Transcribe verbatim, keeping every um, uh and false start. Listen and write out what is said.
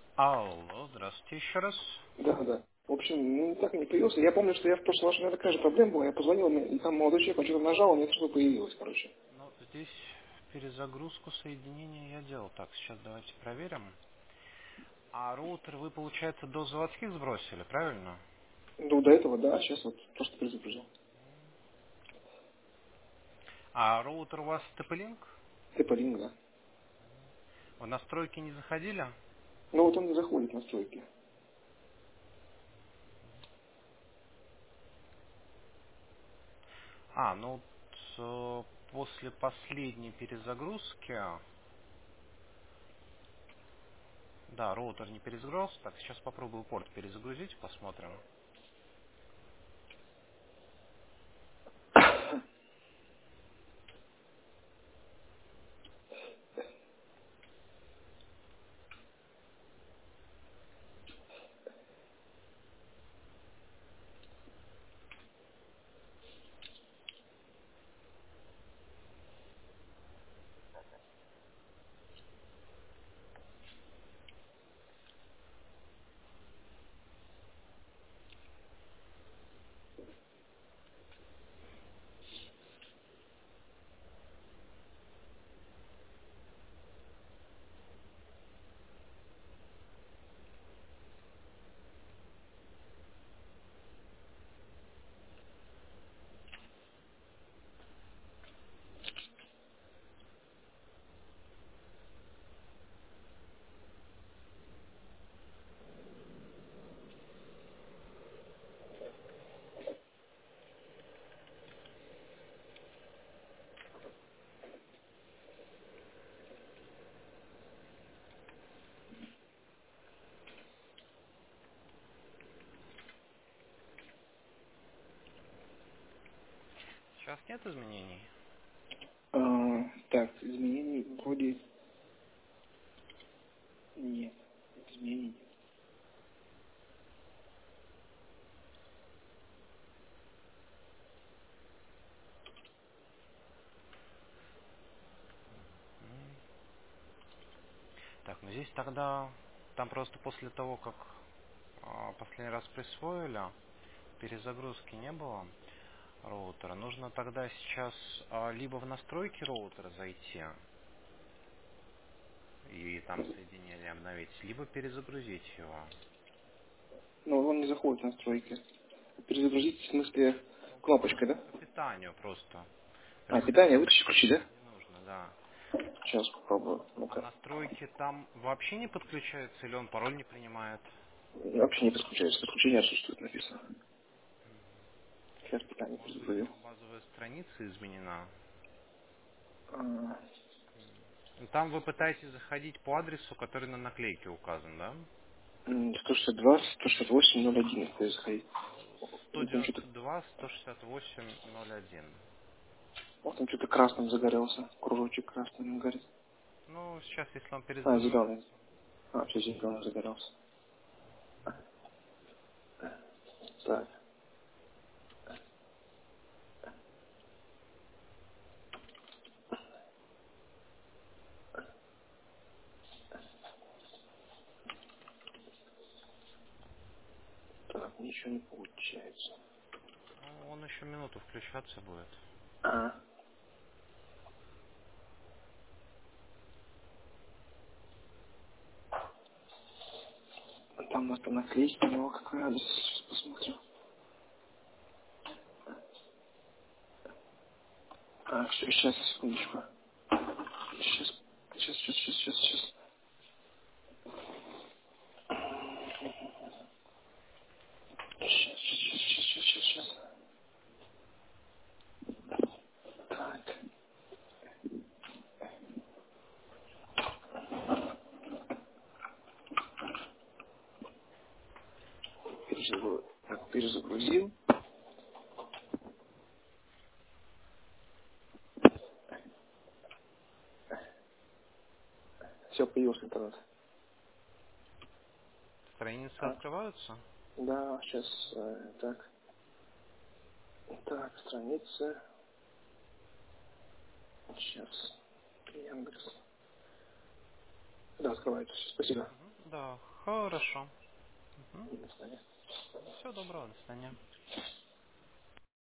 Алло, здравствуйте еще раз. Да, да. В общем, ну, так и не появился. Я помню, что я в прошлый раз, у меня такая же проблема была. Я позвонил, мне- и там молодой человек, он что-то нажал, у меня что-то появилось, короче. Ну, здесь перезагрузку соединения я делал. Так, сейчас давайте проверим. А роутер вы, получается, до заводских сбросили, правильно? Ну, до этого, да, сейчас вот то, что предупредил. А роутер у вас TP-Link? Ты полинг, да. В настройки не заходили? Но вот он не заходит в настройки. А, ну, вот, э, после последней перезагрузки... Да, роутер не перезагрузился. Так, сейчас попробую порт перезагрузить, посмотрим. Сейчас нет изменений? А, так, изменений вроде нет. Изменений нет. М. Так, ну здесь тогда... Там просто после того, как а, последний раз присвоили, перезагрузки не было роутера. Нужно тогда сейчас а, либо в настройки роутера зайти и там соединение обновить, либо перезагрузить его. Но он не заходит в настройки. Перезагрузить, в смысле, Ну, кнопочкой, да? по питанию просто. А, питание Разгонять вытащить, включить, да? не нужно, да. Сейчас попробую. А Ну-ка. настройки там вообще не подключаются или он пароль не принимает? Вообще не подключается. Подключение отсутствует, написано. Сейчас питание Может быть, перезагрузил. там базовая страница изменена? А, Ну, там вы пытаетесь заходить по адресу, который на наклейке указан, да? м, сто шестьдесят два, сто шестьдесят восемь, ноль один, если заходить. сто И там что-то, девяносто два сто шестьдесят восемь ноль один. вот там что-то красным загорелся. Кружочек красным горит. Ну, сейчас, если он А, перезагружается. зеленый. А, все зеленый загорелся. Так, так, ничего не получается. Ну, он еще минуту включаться будет. А, там у нас там наклейка, у него какой адрес, сейчас посмотрю. А, все, сейчас, секундочку. Сейчас, сейчас, сейчас, сейчас, сейчас, сейчас. Сейчас, сейчас, сейчас, сейчас, сейчас, сейчас. Так, перезагрузил. Так, перезагрузил. Все, появился интернет. Страницы А, открываются? да, сейчас, э, так. Так, страница. Сейчас. Яндекс. Да, открывается. Спасибо. Мгм. Да, Хорошо. Угу. До свидания. Всего доброго, до свидания.